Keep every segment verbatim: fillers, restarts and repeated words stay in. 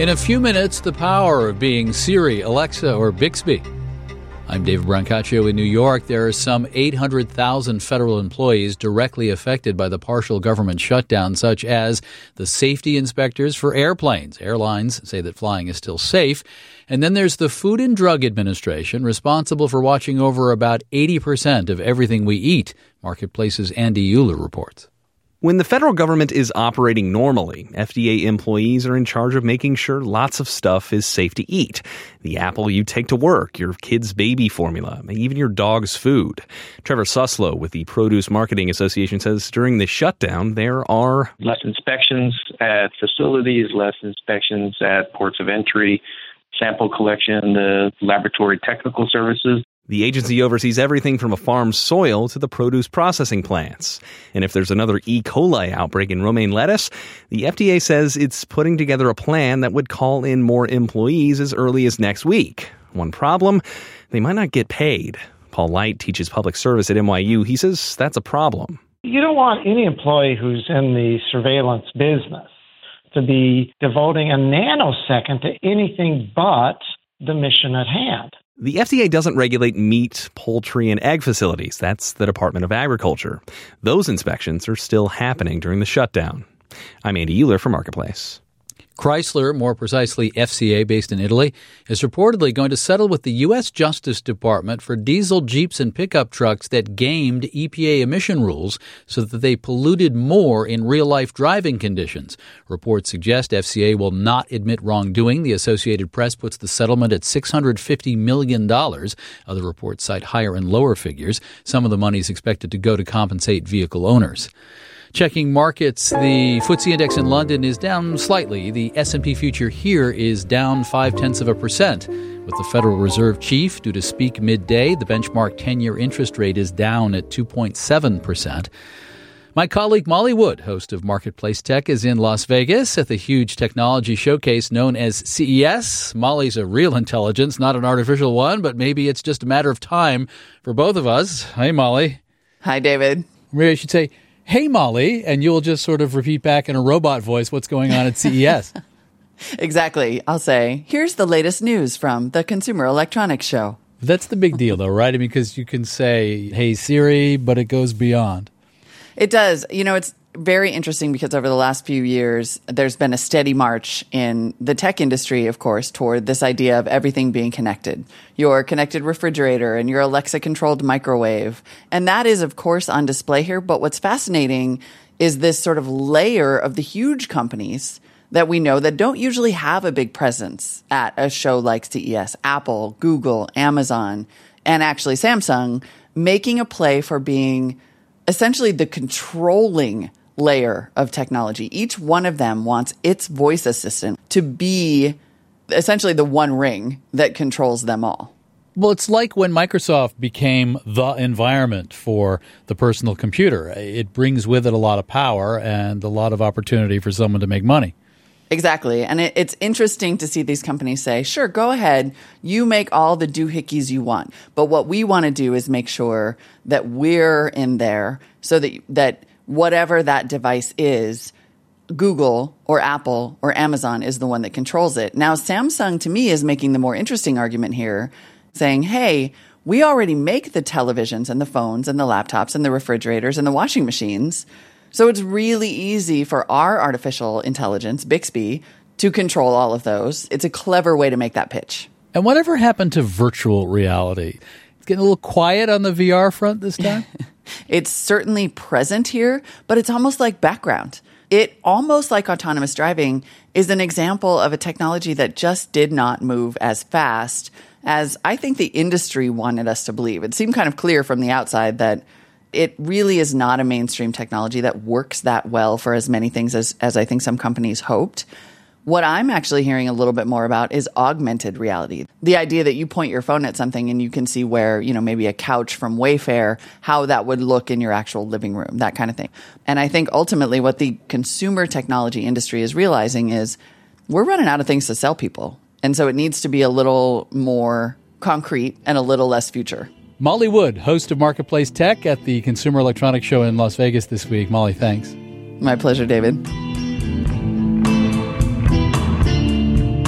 In a few minutes, the power of being Siri, Alexa, or Bixby. I'm David Brancaccio in New York. There are some eight hundred thousand federal employees directly affected by the partial government shutdown, such as the safety inspectors for airplanes. Airlines say that flying is still safe. And then there's the Food and Drug Administration, responsible for watching over about eighty percent of everything we eat. Marketplace's Andy Euler reports. When the federal government is operating normally, F D A employees are in charge of making sure lots of stuff is safe to eat. The apple you take to work, your kid's baby formula, even your dog's food. Trevor Suslow with the Produce Marketing Association says during the shutdown, there are less inspections at facilities, less inspections at ports of entry, sample collection, the laboratory technical services. The agency oversees everything from a farm's soil to the produce processing plants. And if there's another E. coli outbreak in romaine lettuce, the F D A says it's putting together a plan that would call in more employees as early as next week. One problem, they might not get paid. Paul Light teaches public service at N Y U. He says that's a problem. You don't want any employee who's in the surveillance business to be devoting a nanosecond to anything but the mission at hand. The F D A doesn't regulate meat, poultry, and egg facilities. That's the Department of Agriculture. Those inspections are still happening during the shutdown. I'm Andy Euler for Marketplace. Chrysler, more precisely F C A based in Italy, is reportedly going to settle with the U S Justice Department for diesel Jeeps and pickup trucks that gamed E P A emission rules so that they polluted more in real-life driving conditions. Reports suggest F C A will not admit wrongdoing. The Associated Press puts the settlement at six hundred fifty million dollars. Other reports cite higher and lower figures. Some of the money is expected to go to compensate vehicle owners. Checking markets, the F T S E index in London is down slightly. The S and P future here is down five-tenths of a percent. With the Federal Reserve chief due to speak midday, the benchmark ten-year interest rate is down at two point seven percent. My colleague Molly Wood, host of Marketplace Tech, is in Las Vegas at the huge technology showcase known as C E S. Molly's a real intelligence, not an artificial one, but maybe it's just a matter of time for both of us. Hey, Molly. Hi, David. Maybe I should say, hey, Molly, and you'll just sort of repeat back in a robot voice what's going on at C E S. Exactly. I'll say, here's the latest news from the Consumer Electronics Show. That's the big deal, though, right? I mean, because you can say, hey, Siri, but it goes beyond. It does. You know, it's very interesting because over the last few years, there's been a steady march in the tech industry, of course, toward this idea of everything being connected. Your connected refrigerator and your Alexa-controlled microwave. And that is, of course, on display here. But what's fascinating is this sort of layer of the huge companies that we know that don't usually have a big presence at a show like C E S. Apple, Google, Amazon, and actually Samsung making a play for being essentially the controlling layer of technology. Each one of them wants its voice assistant to be essentially the one ring that controls them all. Well, it's like when Microsoft became the environment for the personal computer. It brings with it a lot of power and a lot of opportunity for someone to make money. Exactly. And it, it's interesting to see these companies say, sure, go ahead. You make all the doohickeys you want. But what we want to do is make sure that we're in there so that that whatever that device is, Google or Apple or Amazon is the one that controls it. Now, Samsung, to me, is making the more interesting argument here, saying, hey, we already make the televisions and the phones and the laptops and the refrigerators and the washing machines. So it's really easy for our artificial intelligence, Bixby, to control all of those. It's a clever way to make that pitch. And whatever happened to virtual reality? It's getting a little quiet on the V R front this time? It's certainly present here, but it's almost like background. It, almost like autonomous driving, is an example of a technology that just did not move as fast as I think the industry wanted us to believe. It seemed kind of clear from the outside that it really is not a mainstream technology that works that well for as many things as, as I think some companies hoped. What I'm actually hearing a little bit more about is augmented reality. The idea that you point your phone at something and you can see where, you know, maybe a couch from Wayfair, how that would look in your actual living room, that kind of thing. And I think ultimately what the consumer technology industry is realizing is we're running out of things to sell people. And so it needs to be a little more concrete and a little less future. Molly Wood, host of Marketplace Tech at the Consumer Electronics Show in Las Vegas this week. Molly, thanks. My pleasure, David.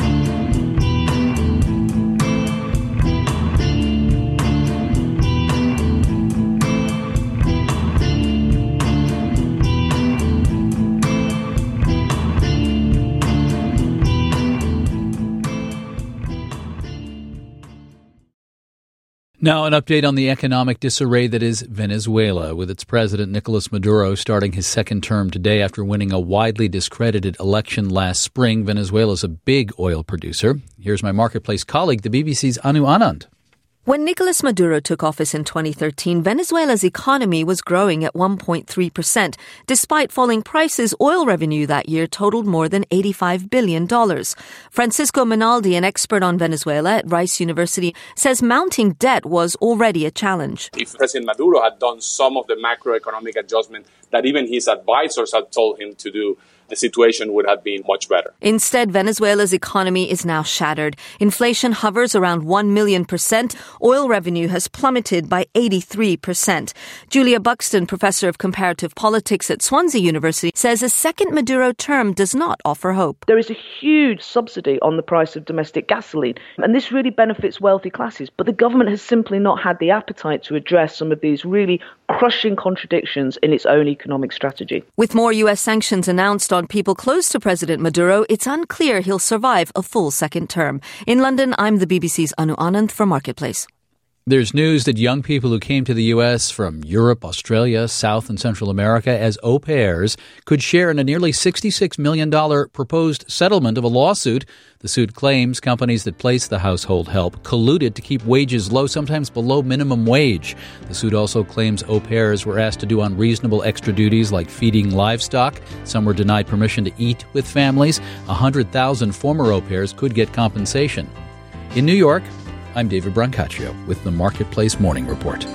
Now, an update on the economic disarray that is Venezuela, with its president Nicolas Maduro starting his second term today after winning a widely discredited election last spring. Venezuela is a big oil producer. Here's my Marketplace colleague, the B B C's Anu Anand. When Nicolas Maduro took office in twenty thirteen, Venezuela's economy was growing at one point three percent. Despite falling prices, oil revenue that year totaled more than eighty-five billion dollars. Francisco Minaldi, an expert on Venezuela at Rice University, says mounting debt was already a challenge. If President Maduro had done some of the macroeconomic adjustment that even his advisors had told him to do, the situation would have been much better. Instead, Venezuela's economy is now shattered. Inflation hovers around one million percent. Oil revenue has plummeted by eighty-three percent. Julia Buxton, professor of comparative politics at Swansea University, says a second Maduro term does not offer hope. There is a huge subsidy on the price of domestic gasoline, and this really benefits wealthy classes. But the government has simply not had the appetite to address some of these really crushing contradictions in its own economic strategy. With more U S sanctions announced on people close to President Maduro, it's unclear he'll survive a full second term. In London, I'm the B B C's Anu Anand for Marketplace. There's news that young people who came to the U S from Europe, Australia, South and Central America as au pairs could share in a nearly sixty-six million dollars proposed settlement of a lawsuit. The suit claims companies that place the household help colluded to keep wages low, sometimes below minimum wage. The suit also claims au pairs were asked to do unreasonable extra duties like feeding livestock. Some were denied permission to eat with families. one hundred thousand former au pairs could get compensation. In New York, I'm David Brancaccio with the Marketplace Morning Report.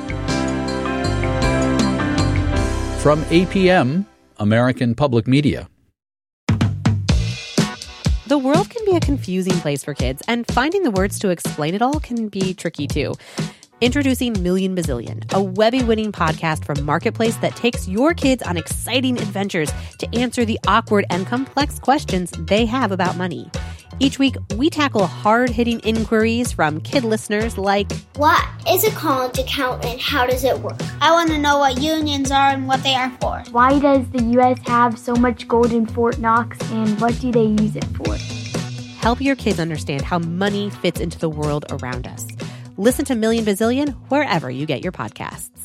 From A P M, American Public Media. The world can be a confusing place for kids, and finding the words to explain it all can be tricky too. Introducing Million Bazillion, a Webby-winning podcast from Marketplace that takes your kids on exciting adventures to answer the awkward and complex questions they have about money. Each week, we tackle hard-hitting inquiries from kid listeners like, what is a college account and how does it work? I want to know what unions are and what they are for. Why does the U S have so much gold in Fort Knox and what do they use it for? Help your kids understand how money fits into the world around us. Listen to Million Bazillion wherever you get your podcasts.